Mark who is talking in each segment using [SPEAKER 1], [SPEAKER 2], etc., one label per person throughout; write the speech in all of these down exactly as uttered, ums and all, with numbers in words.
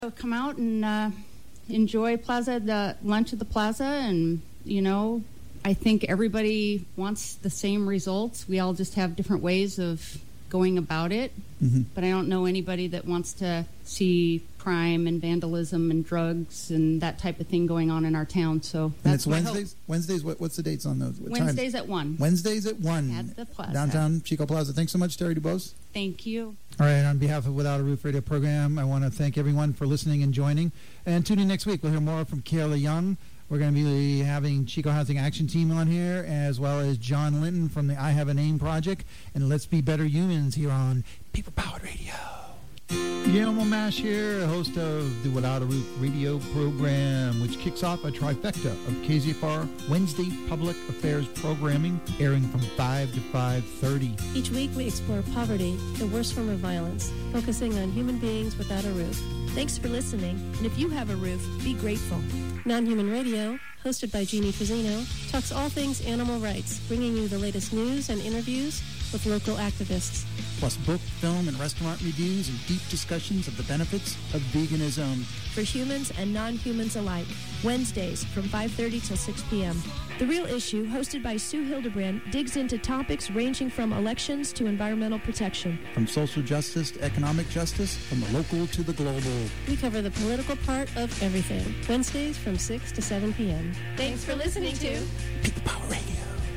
[SPEAKER 1] Come out and uh, enjoy Plaza, the lunch at the Plaza, and you know, I think everybody wants the same results. We all just have different ways of going about it, mm-hmm. but I don't know anybody that wants to see crime and vandalism and drugs and that type of thing going on in our town. So that's
[SPEAKER 2] and it's
[SPEAKER 1] my
[SPEAKER 2] Wednesdays.
[SPEAKER 1] hope.
[SPEAKER 2] Wednesdays. What, what's the dates on those? What
[SPEAKER 1] Wednesdays
[SPEAKER 2] time?
[SPEAKER 1] at one.
[SPEAKER 2] Wednesdays at one.
[SPEAKER 1] At the Plaza.
[SPEAKER 2] Downtown Chico Plaza. Thanks so much, Terry DuBose.
[SPEAKER 1] Thank you.
[SPEAKER 3] All right, on behalf of Without a Roof Radio program, I want to thank everyone for listening and joining. And tune in next week. We'll hear more from Kayla Young. We're going to be having Chico Housing Action Team on here, as well as John Linton from the I Have a Name Project. And Let's Be Better Humans here on People Powered Radio. Guillermo Mash here, host of the Without a Roof Radio program, which kicks off a trifecta of K Z F R Wednesday Public Affairs programming, airing from five to five thirty.
[SPEAKER 4] Each week we explore poverty, the worst form of violence, focusing on human beings without a roof. Thanks for listening, and if you have a roof, be grateful. Non-Human Radio, hosted by Jeannie Trezino, talks all things animal rights, bringing you the latest news and interviews with local activists.
[SPEAKER 2] Plus book, film, and restaurant reviews and deep discussions of the benefits of veganism.
[SPEAKER 4] For humans and non-humans alike, Wednesdays from five thirty till six p.m. The Real Issue, hosted by Sue Hildebrand, digs into topics ranging from elections to environmental protection.
[SPEAKER 2] From social justice to economic justice, from the local to the global.
[SPEAKER 4] We cover the political part of everything. Wednesdays from six to seven p.m. Thanks for listening to
[SPEAKER 2] People Power Radio.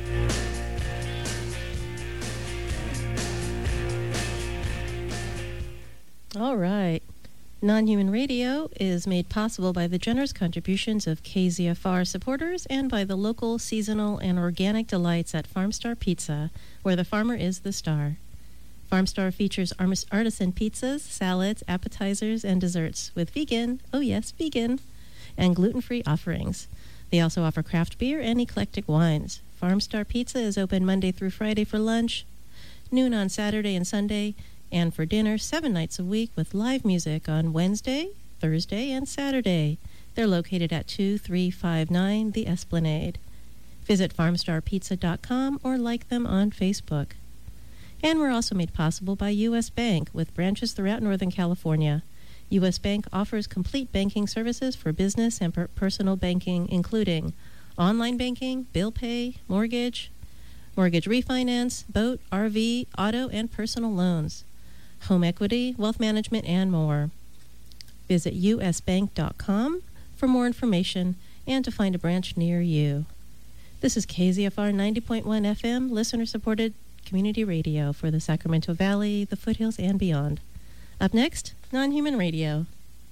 [SPEAKER 4] All right. Non-Human Radio is made possible by the generous contributions of K Z F R supporters and by the local, seasonal, and organic delights at Farmstar Pizza, where the farmer is the star. Farmstar features artisan pizzas, salads, appetizers, and desserts with vegan, oh yes, vegan, and gluten-free offerings. They also offer craft beer and eclectic wines. Farmstar Pizza is open Monday through Friday for lunch, noon on Saturday and Sunday, and for dinner seven nights a week with live music on Wednesday, Thursday, and Saturday. They're located at two three five nine The Esplanade. Visit farmstar pizza dot com or like them on Facebook. And we're also made possible by U S Bank with branches throughout Northern California. U S Bank offers complete banking services for business and per- personal banking, including online banking, bill pay, mortgage, mortgage refinance, boat, R V, auto, and personal loans, home equity, wealth management, and more. Visit u s bank dot com for more information and to find a branch near you. This is K Z F R ninety point one F M, listener-supported community radio for the Sacramento Valley, the foothills, and beyond. Up next, Non-Human Radio.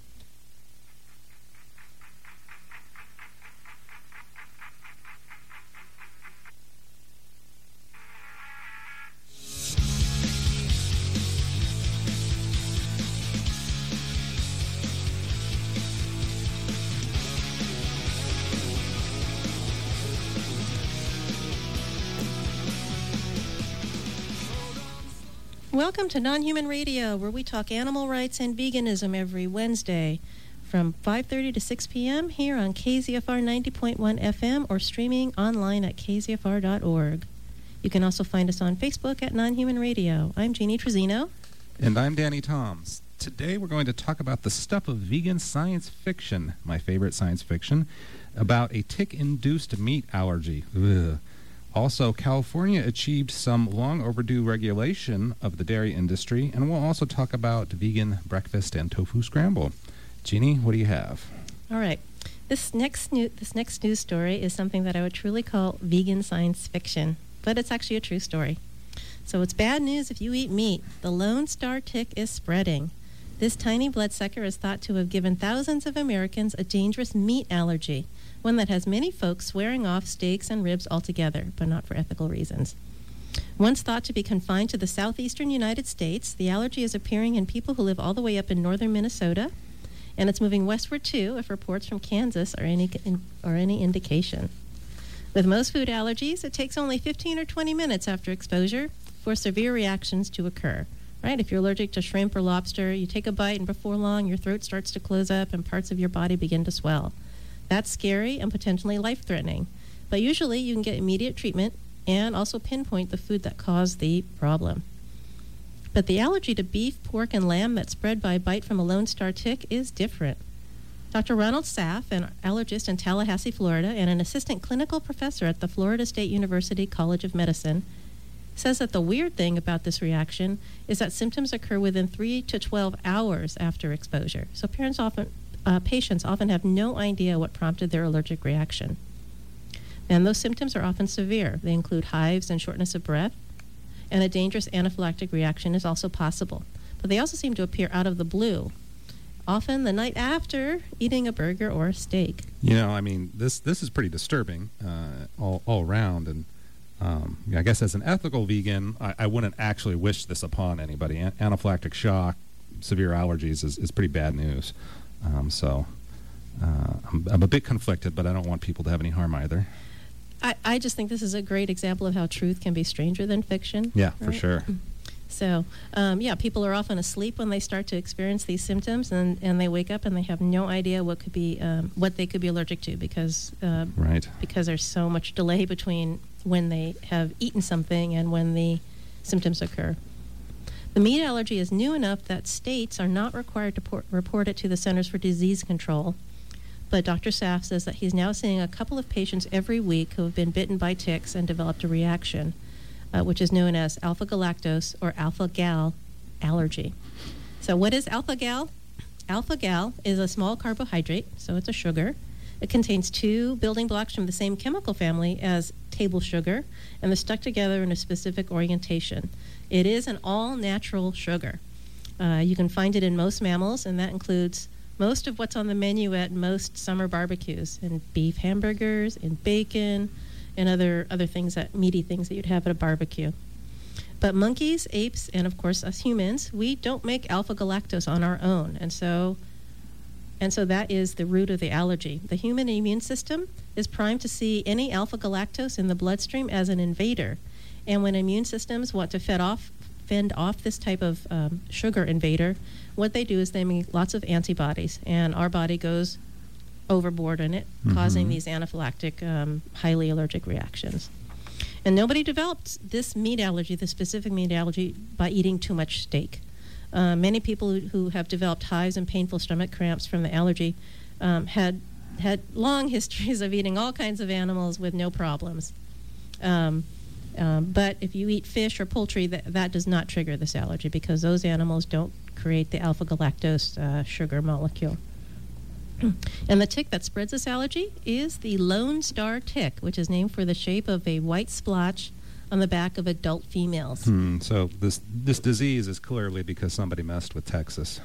[SPEAKER 4] Welcome to Non-Human Radio, where we talk animal rights and veganism every Wednesday from five thirty to six p.m. here on K Z F R ninety point one F M or streaming online at k z f r dot org. You can also find us on Facebook at Non-Human Radio. I'm Jeannie Trezino.
[SPEAKER 5] And I'm Danny Toms. Today we're going to talk about the stuff of vegan science fiction, my favorite science fiction, about a tick-induced meat allergy. Ugh. Also, California achieved some long overdue regulation of the dairy industry, and we'll also talk about vegan breakfast and tofu scramble. Jeannie, what do you have?
[SPEAKER 4] All right. This next new, this next news story is something that I would truly call vegan science fiction, but it's actually a true story. So it's bad news if you eat meat. The Lone Star tick is spreading. This tiny bloodsucker is thought to have given thousands of Americans a dangerous meat allergy, one that has many folks swearing off steaks and ribs altogether, but not for ethical reasons. Once thought to be confined to the southeastern United States, the allergy is appearing in people who live all the way up in northern Minnesota, and it's moving westward too, if reports from Kansas are any, are any indication. With most food allergies, it takes only fifteen or twenty minutes after exposure for severe reactions to occur. Right? If you're allergic to shrimp or lobster, you take a bite and before long your throat starts to close up and parts of your body begin to swell. That's scary and potentially life-threatening. But usually you can get immediate treatment and also pinpoint the food that caused the problem. But the allergy to beef, pork, and lamb that's spread by a bite from a Lone Star tick is different. Doctor Ronald Saff, an allergist in Tallahassee, Florida, and an assistant clinical professor at the Florida State University College of Medicine, says that the weird thing about this reaction is that symptoms occur within three to twelve hours after exposure. So parents often, uh, patients often have no idea what prompted their allergic reaction. And those symptoms are often severe. They include hives and shortness of breath, and a dangerous anaphylactic reaction is also possible. But they also seem to appear out of the blue, often the night after eating a burger or a steak.
[SPEAKER 5] You know, I mean, this this is pretty disturbing uh, all, all around. And um, I guess as an ethical vegan, I, I wouldn't actually wish this upon anybody. An- anaphylactic shock, severe allergies is, is pretty bad news. Um, so uh, I'm, I'm a bit conflicted, but I don't want people to have any harm either.
[SPEAKER 4] I, I just think this is a great example of how truth can be stranger than fiction.
[SPEAKER 5] Yeah,
[SPEAKER 4] right?
[SPEAKER 5] for sure.
[SPEAKER 4] So, um, yeah, people are often asleep when they start to experience these symptoms, and, and they wake up and they have no idea what could be um, what they could be allergic to because uh,
[SPEAKER 5] Right.
[SPEAKER 4] because there's so much delay between when they have eaten something and when the symptoms occur. The meat allergy is new enough that states are not required to por- report it to the Centers for Disease Control. But Doctor Saff says that he's now seeing a couple of patients every week who have been bitten by ticks and developed a reaction, uh, which is known as alpha-galactose or alpha-gal allergy. So what is alpha-gal? Alpha-gal is a small carbohydrate, so it's a sugar. It contains two building blocks from the same chemical family as table sugar, and they're stuck together in a specific orientation. It is an all-natural sugar. Uh, you can find it in most mammals, and that includes most of what's on the menu at most summer barbecues, and beef hamburgers, and bacon, and other other things that meaty things that you'd have at a barbecue. But monkeys, apes, and of course us humans, we don't make alpha-galactose on our own, and so and so that is the root of the allergy. The human immune system is primed to see any alpha-galactose in the bloodstream as an invader, and when immune systems want to fend off fend off this type of um, sugar invader, what they do is they make lots of antibodies, and our body goes overboard in it, mm-hmm. causing these anaphylactic, um, highly allergic reactions. And nobody developed this meat allergy, this specific meat allergy, by eating too much steak. Uh, many people who, who have developed hives and painful stomach cramps from the allergy um, had had long histories of eating all kinds of animals with no problems. Um, Um, but if you eat fish or poultry, that, that does not trigger this allergy because those animals don't create the alpha-galactose uh, sugar molecule. And the tick that spreads this allergy is the Lone Star tick, which is named for the shape of a white splotch on the back of adult females.
[SPEAKER 5] Hmm, so this this disease is clearly because somebody messed with Texas.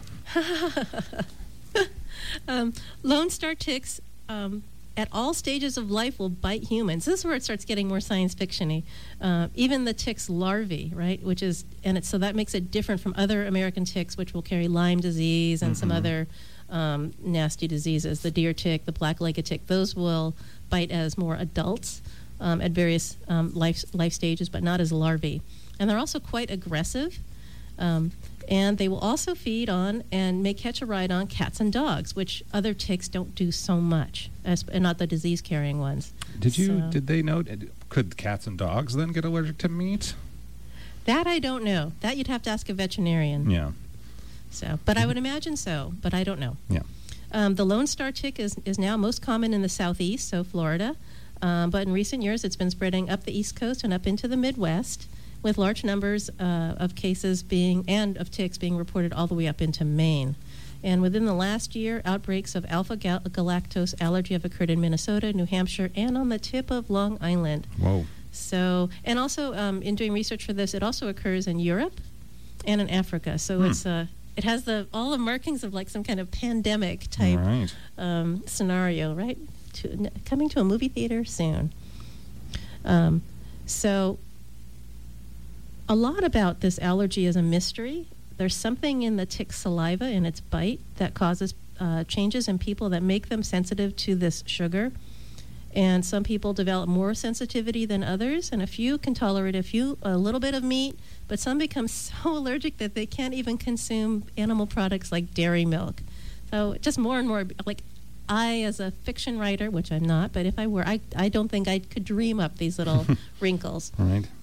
[SPEAKER 4] um, Lone Star ticks Um, at all stages of life will bite humans. This is where it starts getting more science fiction-y. Uh, even the tick's larvae, right, which is, and it's, so that makes it different from other American ticks, which will carry Lyme disease and mm-hmm. some other um, nasty diseases. The deer tick, the black-legged tick, those will bite as more adults um, at various um, life, life stages, but not as larvae. And they're also quite aggressive. Um, and they will also feed on and may catch a ride on cats and dogs, which other ticks don't do so much, as, and not the disease-carrying ones.
[SPEAKER 5] Did you?
[SPEAKER 4] So,
[SPEAKER 5] did they know? Could cats and dogs then get allergic to meat?
[SPEAKER 4] That I don't know. That you'd have to ask a veterinarian.
[SPEAKER 5] Yeah.
[SPEAKER 4] So, but I would imagine so, but I don't know.
[SPEAKER 5] Yeah.
[SPEAKER 4] Um, the Lone Star tick is is now most common in the southeast, so Florida, um, but in recent years it's been spreading up the East Coast and up into the Midwest, with large numbers uh, of cases being, and of ticks being reported all the way up into Maine. And within the last year, outbreaks of alpha-galactose allergy have occurred in Minnesota, New Hampshire, and on the tip of Long Island.
[SPEAKER 5] Whoa.
[SPEAKER 4] So, and also um, in doing research for this, it also occurs in Europe and in Africa. So
[SPEAKER 5] hmm.
[SPEAKER 4] it's uh, it has the all the markings of like some kind of pandemic type
[SPEAKER 5] right.
[SPEAKER 4] um, scenario, right? To, n- coming to a movie theater soon. Um, so... A lot about this allergy is a mystery. There's something in the tick's saliva, in its bite, that causes uh, changes in people that make them sensitive to this sugar. And some people develop more sensitivity than others, and a few can tolerate a few, a little bit of meat, but some become so allergic that they can't even consume animal products like dairy milk. So just more and more, like I, as a fiction writer, which I'm not, but if I were, I, I don't think I could dream up these little wrinkles.
[SPEAKER 5] Right.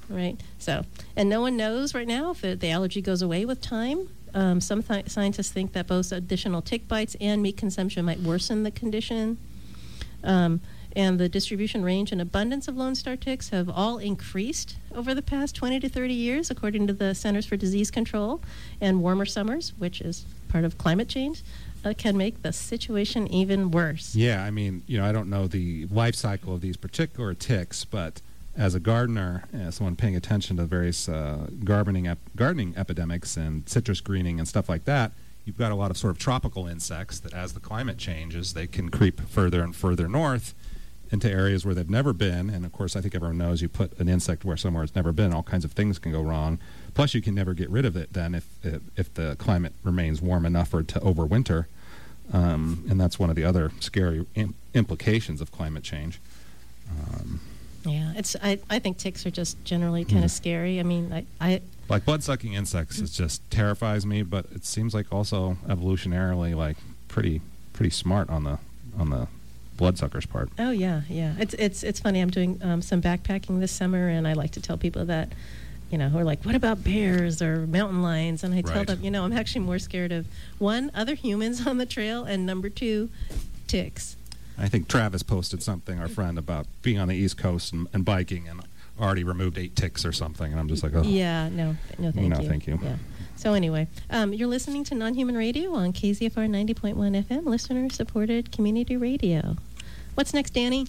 [SPEAKER 4] Right. So, and no one knows right now if it, the allergy goes away with time. Um, some th- scientists think that both additional tick bites and meat consumption might worsen the condition. Um, and the distribution range and abundance of Lone Star ticks have all increased over the past twenty to thirty years, according to the Centers for Disease Control. And warmer summers, which is part of climate change, uh, can make the situation even worse.
[SPEAKER 5] Yeah, I mean, you know, I don't know the life cycle of these particular ticks, but as a gardener, uh, someone paying attention to various uh, gardening ep- gardening epidemics and citrus greening and stuff like that, you've got a lot of sort of tropical insects that, as the climate changes, they can creep further and further north into areas where they've never been. And of course, I think everyone knows you put an insect where somewhere it's never been, all kinds of things can go wrong. Plus, you can never get rid of it then if if, if the climate remains warm enough for it to overwinter. Um, and that's one of the other scary im- implications of climate change. Um,
[SPEAKER 4] Yeah, it's. I, I think ticks are just generally kind of
[SPEAKER 5] Mm.
[SPEAKER 4] scary. I mean, I, I
[SPEAKER 5] like blood-sucking insects, it just terrifies me. But it seems like also evolutionarily, like pretty pretty smart on the on the bloodsuckers part.
[SPEAKER 4] oh yeah, yeah. It's it's it's funny. I'm doing um, some backpacking this summer, and I like to tell people that, you know, who are like, "What about bears or mountain lions?" And I tell
[SPEAKER 5] Right.
[SPEAKER 4] them, you know, I'm actually more scared of one, other humans on the trail, and number two, ticks.
[SPEAKER 5] I think Travis posted something, our friend, about being on the East Coast and, and biking, and already removed eight ticks or something. And I'm just like, oh,
[SPEAKER 4] Yeah, no, th- no, thank
[SPEAKER 5] No,
[SPEAKER 4] you.
[SPEAKER 5] thank you.
[SPEAKER 4] Yeah. So anyway, um, you're listening to Non-Human Radio on K Z F R ninety point one F M, listener-supported community radio. What's next, Danny?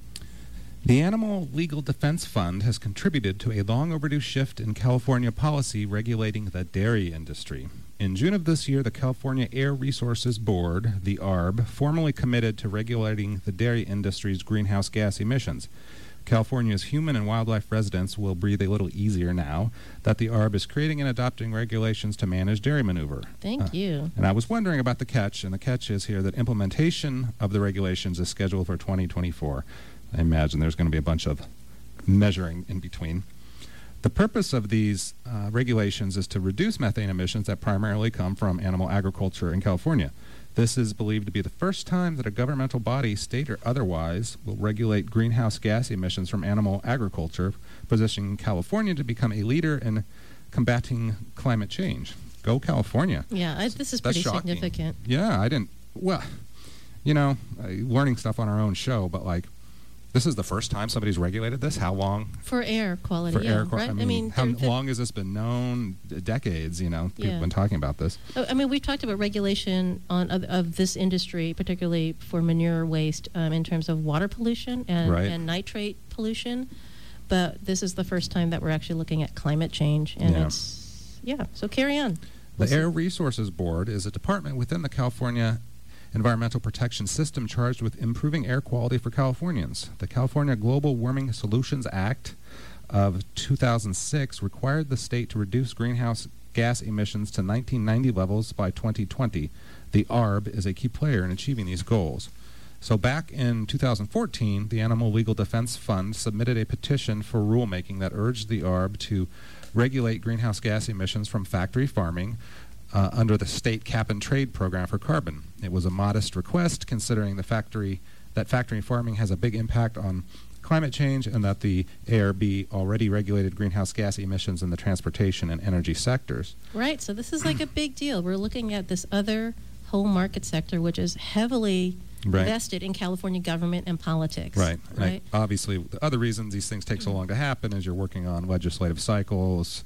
[SPEAKER 5] The Animal Legal Defense Fund has contributed to a long overdue shift in California policy regulating the dairy industry. In June of this year, the California Air Resources Board, the A R B, formally committed to regulating the dairy industry's greenhouse gas emissions. California's human and wildlife residents will breathe a little easier now that the A R B is creating and adopting regulations to manage dairy manure.
[SPEAKER 4] Thank
[SPEAKER 5] Uh,
[SPEAKER 4] you.
[SPEAKER 5] And I was wondering about the catch, and the catch is here that implementation of the regulations is scheduled for twenty twenty-four. I imagine there's going to be a bunch of measuring in between. The purpose of these uh, regulations is to reduce methane emissions that primarily come from animal agriculture in California. This is believed to be the first time that a governmental body, state or otherwise, will regulate greenhouse gas emissions from animal agriculture, positioning California to become a leader in combating climate change. Go California.
[SPEAKER 4] Yeah, I, this is
[SPEAKER 5] That's
[SPEAKER 4] pretty
[SPEAKER 5] shocking.
[SPEAKER 4] significant.
[SPEAKER 5] Yeah, I didn't. Well, you know, uh, learning stuff on our own show, but like, this is the first time somebody's regulated this. How long?
[SPEAKER 4] For air quality,
[SPEAKER 5] For
[SPEAKER 4] yeah,
[SPEAKER 5] air quality.
[SPEAKER 4] right?
[SPEAKER 5] I mean, how
[SPEAKER 4] there- there-
[SPEAKER 5] long has this been known? D- decades, you know, people
[SPEAKER 4] Yeah.
[SPEAKER 5] have been talking about this.
[SPEAKER 4] Oh, I mean, we've talked about regulation on of, of this industry, particularly for manure waste, um, in terms of water pollution and,
[SPEAKER 5] Right.
[SPEAKER 4] and nitrate pollution. But this is the first time that we're actually looking at climate change, and
[SPEAKER 5] Yeah.
[SPEAKER 4] it's yeah. So carry on.
[SPEAKER 5] The
[SPEAKER 4] We'll see.
[SPEAKER 5] Air Resources Board is a department within the California Environmental Protection System charged with improving air quality for Californians. The California Global Warming Solutions Act of two thousand six required the state to reduce greenhouse gas emissions to nineteen ninety levels by twenty twenty. The A R B is a key player in achieving these goals. So back in two thousand fourteen, the Animal Legal Defense Fund submitted a petition for rulemaking that urged the A R B to regulate greenhouse gas emissions from factory farming uh, under the state cap-and-trade program for carbon. It was a modest request, considering the factory that factory farming has a big impact on climate change and that the A R B already regulated greenhouse gas emissions in the transportation and energy sectors.
[SPEAKER 4] Right. So this is like a big deal. We're looking at this other whole market sector, which is heavily
[SPEAKER 5] Right.
[SPEAKER 4] vested in California government and politics.
[SPEAKER 5] Right. And I-
[SPEAKER 4] Right.
[SPEAKER 5] obviously, the other reasons these things take so long to happen is you're working on legislative cycles,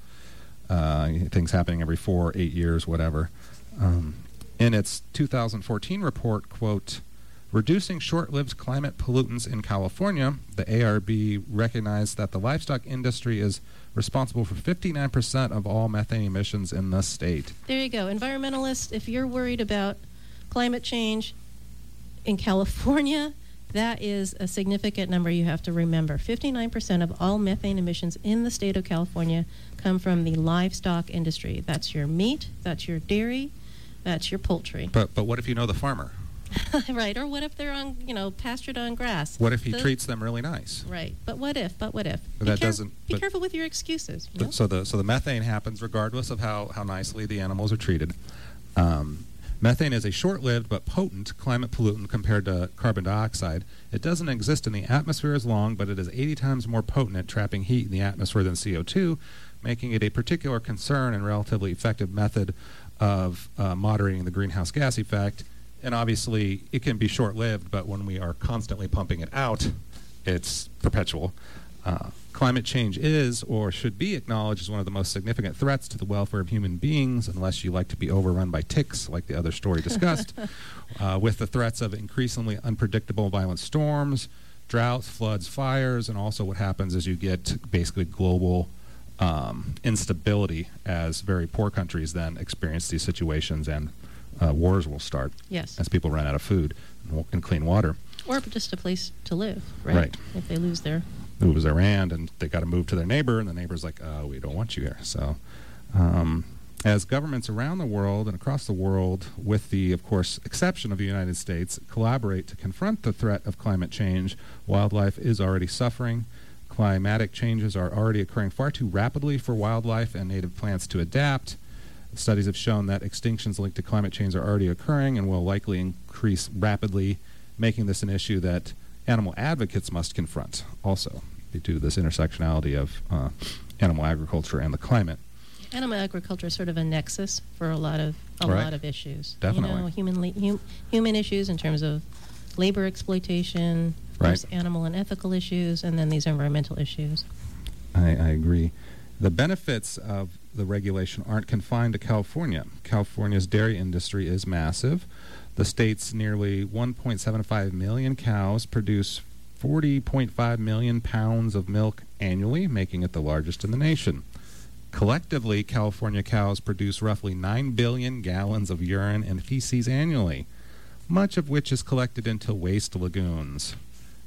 [SPEAKER 5] uh, things happening every four, eight years, whatever. Um, in its two thousand fourteen report, quote, reducing short-lived climate pollutants in California, the A R B recognized that the livestock industry is responsible for fifty-nine percent of all methane emissions in the state.
[SPEAKER 4] There you go. Environmentalists, if you're worried about climate change in California, that is a significant number you have to remember. fifty-nine percent of all methane emissions in the state of California come from the livestock industry. That's your meat, that's your dairy, that's your poultry.
[SPEAKER 5] But but what if you know the farmer?
[SPEAKER 4] Right, or what if they're on, you know, pastured on grass?
[SPEAKER 5] What if he
[SPEAKER 4] The-
[SPEAKER 5] treats them really nice?
[SPEAKER 4] Right, but what if, but what if?
[SPEAKER 5] But
[SPEAKER 4] Be
[SPEAKER 5] that
[SPEAKER 4] care-
[SPEAKER 5] doesn't-
[SPEAKER 4] Be
[SPEAKER 5] but-
[SPEAKER 4] careful with your excuses. you
[SPEAKER 5] But-
[SPEAKER 4] know?
[SPEAKER 5] So the so the methane happens regardless of how, how nicely the animals are treated. Um, Methane is a short-lived but potent climate pollutant compared to carbon dioxide. It doesn't exist in the atmosphere as long, but it is eighty times more potent at trapping heat in the atmosphere than C O two, making it a particular concern and relatively effective method of uh, moderating the greenhouse gas effect. And obviously, it can be short-lived, but when we are constantly pumping it out, it's perpetual. Uh, climate change is, or should be, acknowledged as one of the most significant threats to the welfare of human beings, unless you like to be overrun by ticks, like the other story discussed, uh, with the threats of increasingly unpredictable violent storms, droughts, floods, fires, and also what happens is you get basically global um, instability as very poor countries then experience these situations, and uh, wars will start
[SPEAKER 4] Yes.
[SPEAKER 5] as people run out of food and, and clean water.
[SPEAKER 4] Or just a place to live, right?
[SPEAKER 5] Right.
[SPEAKER 4] If they lose their...
[SPEAKER 5] It was Iran, and they got to move to their neighbor, and the neighbor's like, oh, we don't want you here. So um, as governments around the world and across the world, with the, of course, exception of the United States, collaborate to confront the threat of climate change, wildlife is already suffering. Climatic changes are already occurring far too rapidly for wildlife and native plants to adapt. Studies have shown that extinctions linked to climate change are already occurring and will likely increase rapidly, making this an issue that animal advocates must confront also due to this intersectionality of uh, animal agriculture and the climate.
[SPEAKER 4] Animal agriculture is sort of a nexus for a lot of a
[SPEAKER 5] Right.
[SPEAKER 4] lot of issues.
[SPEAKER 5] Definitely.
[SPEAKER 4] You know, human le- hum, human issues in terms of labor exploitation, of
[SPEAKER 5] Right.
[SPEAKER 4] course, animal and ethical issues, and then these environmental issues.
[SPEAKER 5] I, I agree. The benefits of the regulation aren't confined to California. California's dairy industry is massive. The state's nearly one point seven five million cows produce forty point five million pounds of milk annually, making it the largest in the nation. Collectively, California cows produce roughly nine billion gallons of urine and feces annually, much of which is collected into waste lagoons.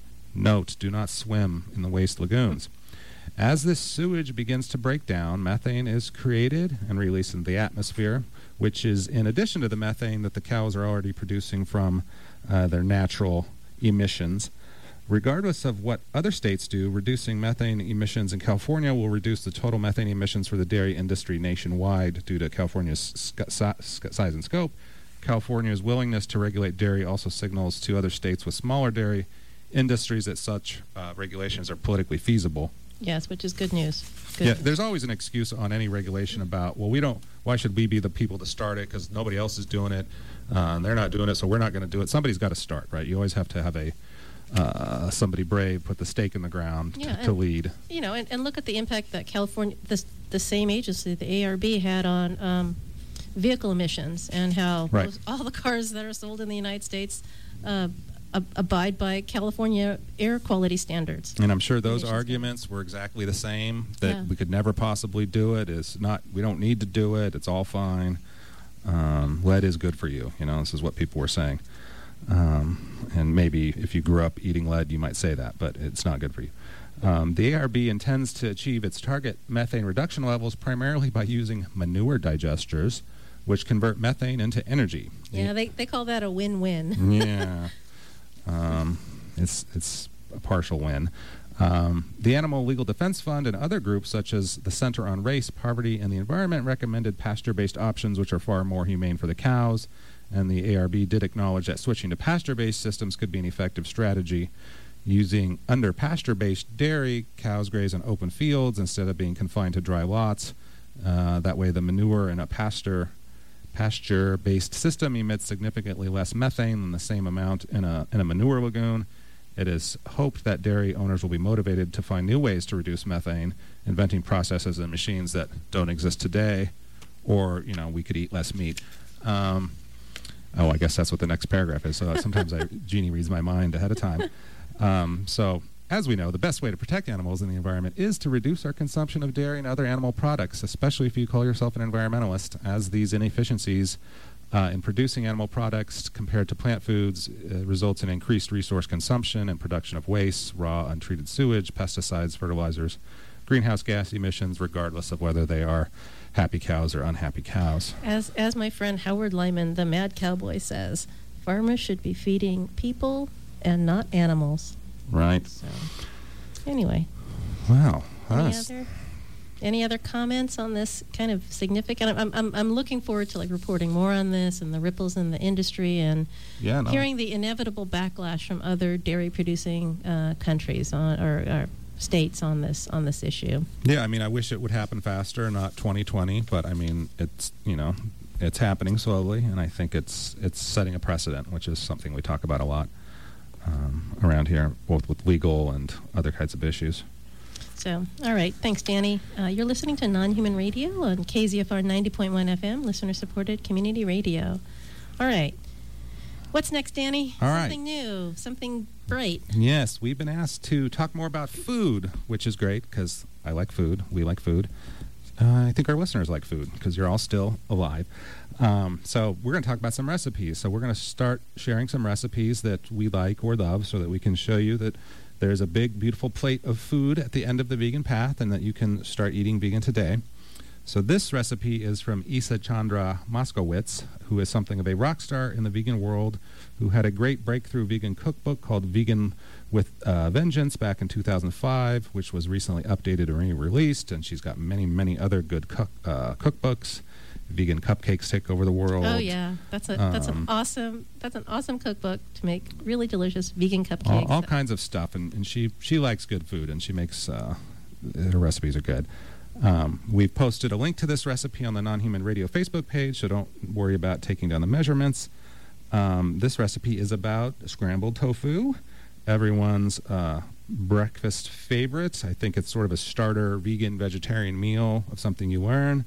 [SPEAKER 5] Note, do not swim in the waste lagoons. As this sewage begins to break down, methane is created and released into the atmosphere, which is in addition to the methane that the cows are already producing from uh, their natural emissions. Regardless of what other states do, reducing methane emissions in California will reduce the total methane emissions for the dairy industry nationwide due to California's sc- si- size and scope. California's willingness to regulate dairy also signals to other states with smaller dairy industries that such uh, regulations are politically feasible.
[SPEAKER 4] Yes, which is good news. Good
[SPEAKER 5] Yeah,
[SPEAKER 4] news.
[SPEAKER 5] there's always an excuse on any regulation about, well, we don't, why should we be the people to start it because nobody else is doing it, uh, and they're not doing it, so we're not going to do it. Somebody's got to start, right? You always have to have a uh, somebody brave put the stake in the ground
[SPEAKER 4] Yeah,
[SPEAKER 5] to, to
[SPEAKER 4] and-
[SPEAKER 5] lead.
[SPEAKER 4] You know, and, and look at the impact that California, this, the same agency, the A R B, had on um, vehicle emissions, and how
[SPEAKER 5] Right.
[SPEAKER 4] most, all the cars that are sold in the United States uh, ab- abide by California air quality standards.
[SPEAKER 5] And I'm sure those
[SPEAKER 4] Emissions
[SPEAKER 5] arguments were exactly the same, that
[SPEAKER 4] Yeah.
[SPEAKER 5] we could never possibly do it. It's not, we don't need to do it. It's all fine. Um, lead is good for you. You know, this is what people were saying. Um, and maybe if you grew up eating lead, you might say that, but it's not good for you. Um, the A R B intends to achieve its target methane reduction levels primarily by using manure digesters, which convert methane into energy.
[SPEAKER 4] Yeah, they, they call that a win-win.
[SPEAKER 5] Yeah. Um, it's it's a partial win. Um, the Animal Legal Defense Fund and other groups such as the Center on Race, Poverty, and the Environment recommended pasture-based options which are far more humane for the cows, and the A R B did acknowledge that switching to pasture-based systems could be an effective strategy. Using under pasture-based dairy, cows graze on open fields instead of being confined to dry lots. Uh, that way the manure in a pasture pasture-based system emits significantly less methane than the same amount in a in a manure lagoon. It is hoped that dairy owners will be motivated to find new ways to reduce methane, inventing processes and machines that don't exist today, or, you know, we could eat less meat. Um, oh, I guess that's what the next paragraph is. So sometimes I, Jeannie reads my mind ahead of time. Um, so, as we know, the best way to protect animals in the environment is to reduce our consumption of dairy and other animal products, especially if you call yourself an environmentalist, as these inefficiencies uh, in producing animal products compared to plant foods uh, results in increased resource consumption and production of waste, raw, untreated sewage, pesticides, fertilizers, greenhouse gas emissions, regardless of whether they are happy cows or unhappy cows.
[SPEAKER 4] As as my friend Howard Lyman, the Mad Cowboy, says, farmers should be feeding people and not animals.
[SPEAKER 5] Right.
[SPEAKER 4] So, anyway,
[SPEAKER 5] Wow.
[SPEAKER 4] any
[SPEAKER 5] That's-
[SPEAKER 4] other? Any other comments on this kind of significant? I'm, I'm, I'm looking forward to like reporting more on this and the ripples in the industry and
[SPEAKER 5] Yeah, no.
[SPEAKER 4] hearing the inevitable backlash from other dairy producing uh, countries on, or, or states on this on this issue.
[SPEAKER 5] Yeah, I mean, I wish it would happen faster, not twenty twenty, but I mean, it's, you know, it's happening slowly, and I think it's it's setting a precedent, which is something we talk about a lot um, around here, both with legal and other kinds of issues.
[SPEAKER 4] So, all right. Thanks, Danny. Uh, you're listening to Non-Human Radio on K Z F R ninety point one F M, listener-supported community radio. All right. What's next, Danny?
[SPEAKER 5] All right.
[SPEAKER 4] Something new, something bright.
[SPEAKER 5] Yes, we've been asked to talk more about food, which is great because I like food. We like food. Uh, I think our listeners like food because you're all still alive. Um, so we're going to talk about some recipes. So we're going to start sharing some recipes that we like or love so that we can show you that there's a big, beautiful plate of food at the end of the vegan path and that you can start eating vegan today. So this recipe is from Isa Chandra Moskowitz, who is something of a rock star in the vegan world, who had a great breakthrough vegan cookbook called Vegan with uh, Vengeance back in two thousand five, which was recently updated and re-released, and she's got many, many other good cook, uh, cookbooks. Vegan cupcakes take over the world.
[SPEAKER 4] Oh yeah, that's a that's
[SPEAKER 5] Um,
[SPEAKER 4] an awesome that's an awesome cookbook to make really delicious vegan
[SPEAKER 5] all,
[SPEAKER 4] cupcakes.
[SPEAKER 5] all kinds of stuff, and, and she she likes good food, and she makes uh, her recipes are good. Um, we've posted a link to this recipe on the Non-Human Radio Facebook page, so don't worry about taking down the measurements. Um, this recipe is about scrambled tofu, everyone's uh, breakfast favorite. I think it's sort of a starter vegan vegetarian meal of something you learn.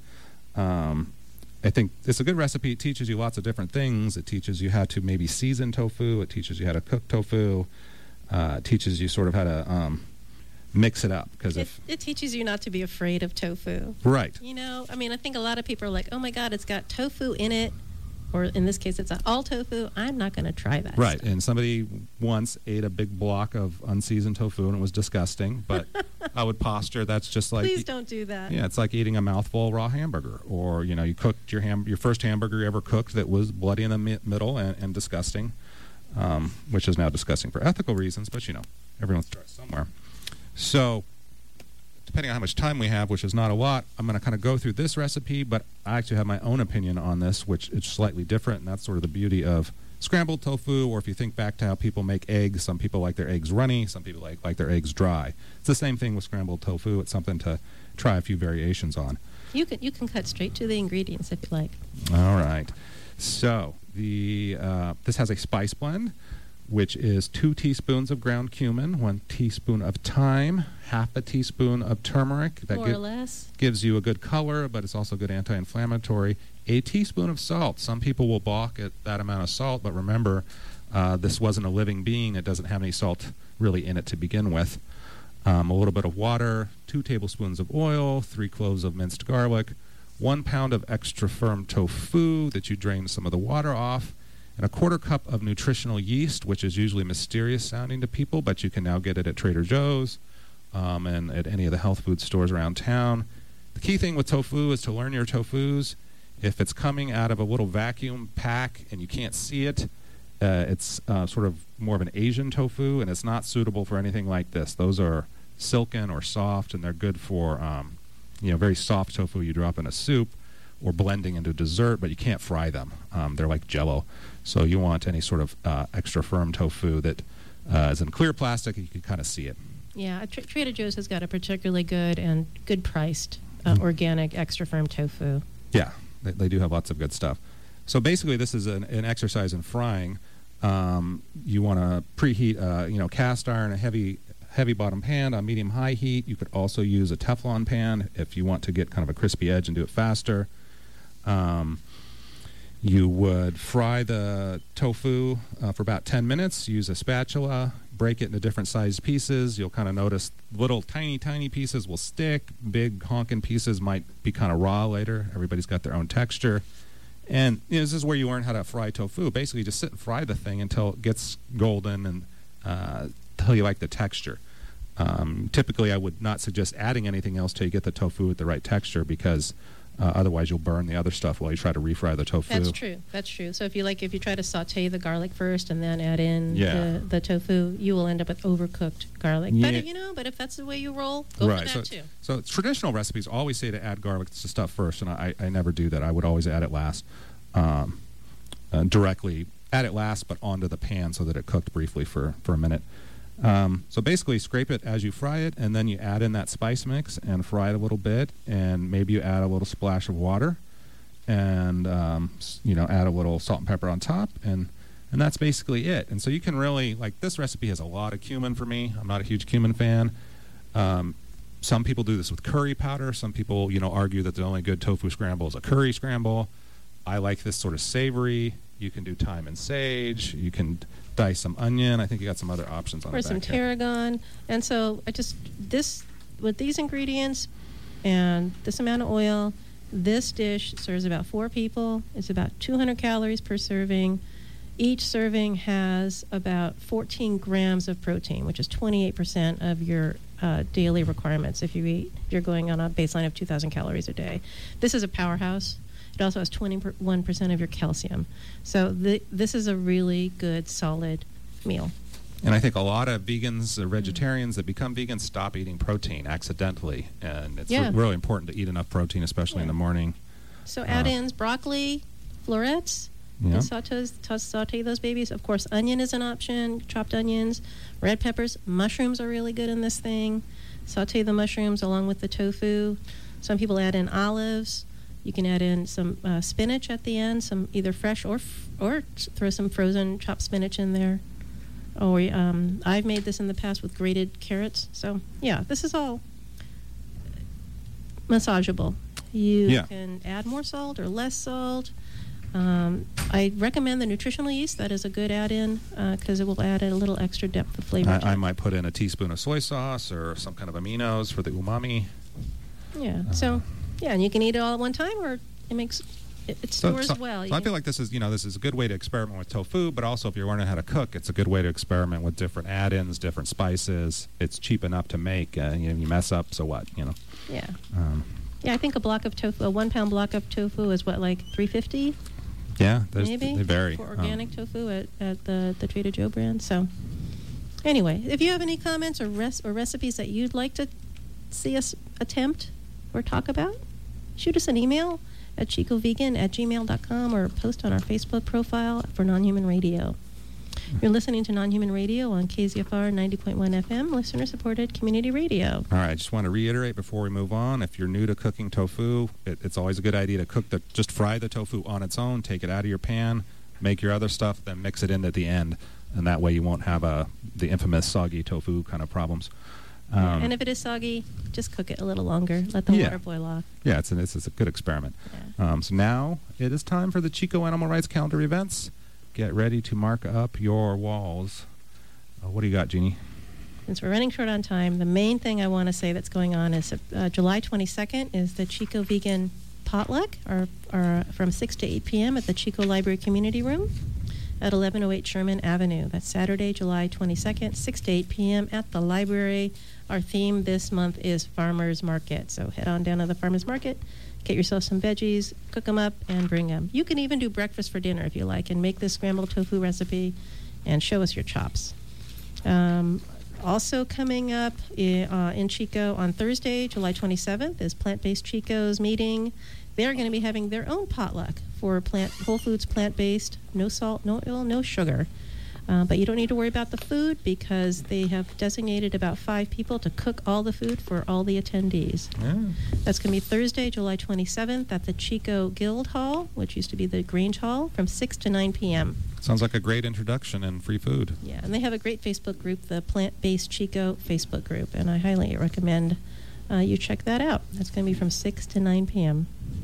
[SPEAKER 5] Um, I think it's a good recipe. It teaches you lots of different things. It teaches you how to maybe season tofu. It teaches you how to cook tofu. Uh, it teaches you sort of how to um, mix it up. Because
[SPEAKER 4] it,
[SPEAKER 5] if
[SPEAKER 4] it teaches you not to be afraid of tofu.
[SPEAKER 5] right,
[SPEAKER 4] You know, I mean, I think a lot of people are like, "Oh my God, it's got tofu in it," or in this case, it's all tofu. I'm not going to try that.
[SPEAKER 5] right.
[SPEAKER 4] stuff.
[SPEAKER 5] And somebody once ate a big block of unseasoned tofu, and it was disgusting. But I would posture that's just like
[SPEAKER 4] Please don't do that.
[SPEAKER 5] yeah, it's like eating a mouthful of raw hamburger, or you know, you cooked your ham your first hamburger you ever cooked that was bloody in the mi- middle and, and disgusting, um, which is now disgusting for ethical reasons. But you know, everyone starts somewhere. So, depending on how much time we have, which is not a lot, I'm going to kind of go through this recipe. But I actually have my own opinion on this, which is slightly different, and that's sort of the beauty of scrambled tofu. Or if you think back to how people make eggs, some people like their eggs runny, some people like like their eggs dry. It's the same thing with scrambled tofu. It's something to try a few variations on.
[SPEAKER 4] You can you can cut straight to the ingredients if you like.
[SPEAKER 5] All right. So the uh, this has a spice blend, which is two teaspoons of ground cumin, one teaspoon of thyme, half a teaspoon of turmeric. That
[SPEAKER 4] More
[SPEAKER 5] gi-
[SPEAKER 4] or less.
[SPEAKER 5] gives you a good color, but it's also good anti-inflammatory. A teaspoon of salt. Some people will balk at that amount of salt, but remember, uh, this wasn't a living being. It doesn't have any salt really in it to begin with. Um, a little bit of water, two tablespoons of oil, three cloves of minced garlic, one pound of extra firm tofu that you drain some of the water off, and a quarter cup of nutritional yeast, which is usually mysterious sounding to people, but you can now get it at Trader Joe's um, and at any of the health food stores around town. The key thing with tofu is to learn your tofus. If it's coming out of a little vacuum pack and you can't see it, uh, it's uh, sort of more of an Asian tofu, and it's not suitable for anything like this. Those are silken or soft, and they're good for um, you know, very soft tofu you drop in a soup or blending into dessert, but you can't fry them. Um, they're like Jell-O. So you want any sort of uh, extra firm tofu that uh, is in clear plastic, and you can kind of see it.
[SPEAKER 4] Yeah, Tra- Trader Joe's has got a particularly good and good priced uh,
[SPEAKER 5] Mm.
[SPEAKER 4] organic extra firm tofu.
[SPEAKER 5] Yeah, they, they do have lots of good stuff. So basically, this is an, an exercise in frying. Um, you want to preheat, uh, you know, cast iron, a heavy, heavy bottom pan on medium high heat. You could also use a Teflon pan if you want to get kind of a crispy edge and do it faster. Um, you would fry the tofu uh, for about ten minutes. Use a spatula, break it into different sized pieces. You'll kind of notice little tiny, tiny pieces will stick. Big honking pieces might be kind of raw later. Everybody's got their own texture. And you know, this is where you learn how to fry tofu. Basically, just sit and fry the thing until it gets golden and uh, until you like the texture. Um, typically, I would not suggest adding anything else till you get the tofu with the right texture because Uh, otherwise, you'll burn the other stuff while you try to refry the tofu.
[SPEAKER 4] That's true. That's true. So if you like, if you try to saute the garlic first and then add in
[SPEAKER 5] Yeah.
[SPEAKER 4] the, the tofu, you will end up with overcooked garlic.
[SPEAKER 5] Yeah.
[SPEAKER 4] But you know, but if that's the way you roll, go
[SPEAKER 5] right.
[SPEAKER 4] for that
[SPEAKER 5] so,
[SPEAKER 4] too.
[SPEAKER 5] so traditional recipes always say to add garlic to stuff first, and I, I never do that. I would always add it last, um, uh, directly add it last, but onto the pan so that it cooked briefly for for a minute. Um, so basically, scrape it as you fry it, and then you add in that spice mix and fry it a little bit, and maybe you add a little splash of water. And um, you know, add a little salt and pepper on top, and and that's basically it. And so you can really, like, this recipe has a lot of cumin for me. I'm not a huge cumin fan. Um, some people do this with curry powder. Some people, you know, argue that the only good tofu scramble is a curry scramble. I like this sort of savory. You can do thyme and sage. You can dice some onion. I think you got some other options on
[SPEAKER 4] Or
[SPEAKER 5] the
[SPEAKER 4] some
[SPEAKER 5] back here.
[SPEAKER 4] tarragon. And so I just, this, with these ingredients and this amount of oil, this dish serves about four people. It's about two hundred calories per serving. Each serving has about fourteen grams of protein, which is twenty-eight percent of your uh, daily requirements if you eat, if you're going on a baseline of two thousand calories a day. This is a powerhouse. It also has twenty-one percent of your calcium. So th- this is a really good, solid meal.
[SPEAKER 5] And I think a lot of vegans or vegetarians that become vegans stop eating protein accidentally. And it's
[SPEAKER 4] Yeah.
[SPEAKER 5] re- really important to eat enough protein, especially in
[SPEAKER 4] Yeah.
[SPEAKER 5] the morning.
[SPEAKER 4] So
[SPEAKER 5] Uh,
[SPEAKER 4] add-ins, broccoli, florets,
[SPEAKER 5] Yeah.
[SPEAKER 4] and sautees, ta- saute those babies. Of course, onion is an option, chopped onions, red peppers. Mushrooms are really good in this thing. Saute the mushrooms along with the tofu. Some people add in olives. You can add in some uh, spinach at the end, some either fresh or f- or throw some frozen chopped spinach in there. Or um, I've made this in the past with grated carrots. So yeah, this is all massageable. You
[SPEAKER 5] Yeah.
[SPEAKER 4] can add more salt or less salt. Um, I recommend the nutritional yeast. That is a good add-in because it will add a little extra depth of flavor. to
[SPEAKER 5] I, I
[SPEAKER 4] it.
[SPEAKER 5] might put in a teaspoon of soy sauce or some kind of aminos for the umami.
[SPEAKER 4] Yeah.
[SPEAKER 5] Uh,
[SPEAKER 4] So yeah, and you can eat it all at one time, or it makes it, it
[SPEAKER 5] So,
[SPEAKER 4] stores
[SPEAKER 5] so-
[SPEAKER 4] well.
[SPEAKER 5] so
[SPEAKER 4] You
[SPEAKER 5] I
[SPEAKER 4] can-
[SPEAKER 5] feel like this is, you know, this is a good way to experiment with tofu, but also if you're learning how to cook, it's a good way to experiment with different add-ins, different spices. It's cheap enough to make. Uh, you know, you mess up, so what? You know.
[SPEAKER 4] yeah.
[SPEAKER 5] Um,
[SPEAKER 4] Yeah, I think a block of tofu, a one-pound block of tofu is what, like three fifty?
[SPEAKER 5] yeah, there's,
[SPEAKER 4] Maybe
[SPEAKER 5] they vary.
[SPEAKER 4] for
[SPEAKER 5] Um,
[SPEAKER 4] organic tofu at, at the, the Trader Joe brand. So anyway, if you have any comments or res- or recipes that you'd like to see us attempt or talk about, shoot us an email at chicovegan at gmail dot com or post on our Facebook profile for Non-Human Radio. You're listening to Non-Human Radio on K Z F R ninety point one F M, listener-supported community radio.
[SPEAKER 5] All right, I just want to reiterate before we move on, if you're new to cooking tofu, it, it's always a good idea to cook the, just fry the tofu on its own, take it out of your pan, make your other stuff, then mix it in at the end, and that way you won't have a, the infamous soggy tofu kind of problems. Um,
[SPEAKER 4] And if it is soggy, just cook it a little longer. Let the
[SPEAKER 5] Yeah.
[SPEAKER 4] water boil off.
[SPEAKER 5] yeah, it's, an, it's, it's a good experiment.
[SPEAKER 4] Yeah.
[SPEAKER 5] Um, so now it is time for the Chico Animal Rights Calendar events. Get ready to mark up your walls. Uh, what do you got, Jeannie?
[SPEAKER 4] Since we're running short on time, the main thing I want to say that's going on is uh, July twenty-second is the Chico Vegan Potluck, or, or from six to eight p.m. at the Chico Library Community Room at eleven oh eight Sherman Avenue. That's Saturday, July twenty-second, six to eight p.m. at the library. Our theme this month is Farmers Market. So head on down to the Farmers Market, get yourself some veggies, cook them up, and bring them. You can even do breakfast for dinner if you like, and make this scrambled tofu recipe and show us your chops. Um, also coming up i- uh, in Chico on Thursday, July twenty-seventh, is Plant-Based Chico's meeting. They're going to be having their own potluck for plant Whole Foods plant-based, no salt, no oil, no sugar. Uh, but you don't need to worry about the food because they have designated about five people to cook all the food for all the attendees.
[SPEAKER 5] Yeah.
[SPEAKER 4] That's going to be Thursday, July twenty-seventh at the Chico Guild Hall, which used to be the Grange Hall, from six to nine p.m.
[SPEAKER 5] Sounds like a great introduction and free food.
[SPEAKER 4] Yeah, and they have a great Facebook group, the Plant-Based Chico Facebook group, and I highly recommend uh, you check that out. That's going to be from six to nine p.m.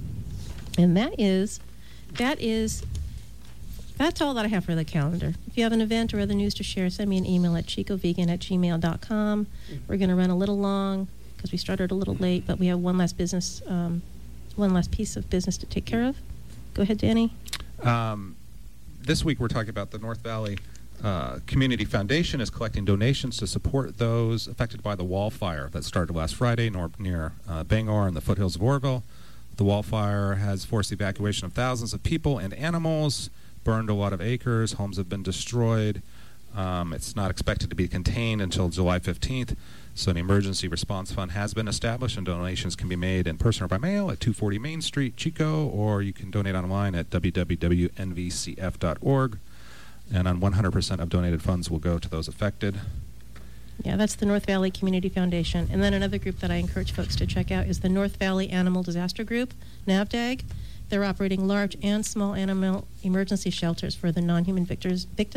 [SPEAKER 4] And that is, that is, that's all that I have for the calendar. If you have an event or other news to share, send me an email at chicovegan at gmail dot com. We're going to run a little long because we started a little late, but we have one last business, um, one last piece of business to take care of. Go ahead, Danny.
[SPEAKER 5] Um, this week we're talking about the North Valley uh, Community Foundation is collecting donations to support those affected by the wall fire that started last Friday nor- near uh, Bangor and the foothills of Orville. The wildfire has forced the evacuation of thousands of people and animals, burned a lot of acres, homes have been destroyed. Um, it's not expected to be contained until July fifteenth, so an emergency response fund has been established, and donations can be made in person or by mail at two forty Main Street, Chico, or you can donate online at w w w dot n v c f dot org, and on one hundred percent of donated funds will go to those affected.
[SPEAKER 4] Yeah, that's the North Valley Community Foundation. And then another group that I encourage folks to check out is the North Valley Animal Disaster Group, NAVDAG. They're operating large and small animal emergency shelters for the non-human victors, victims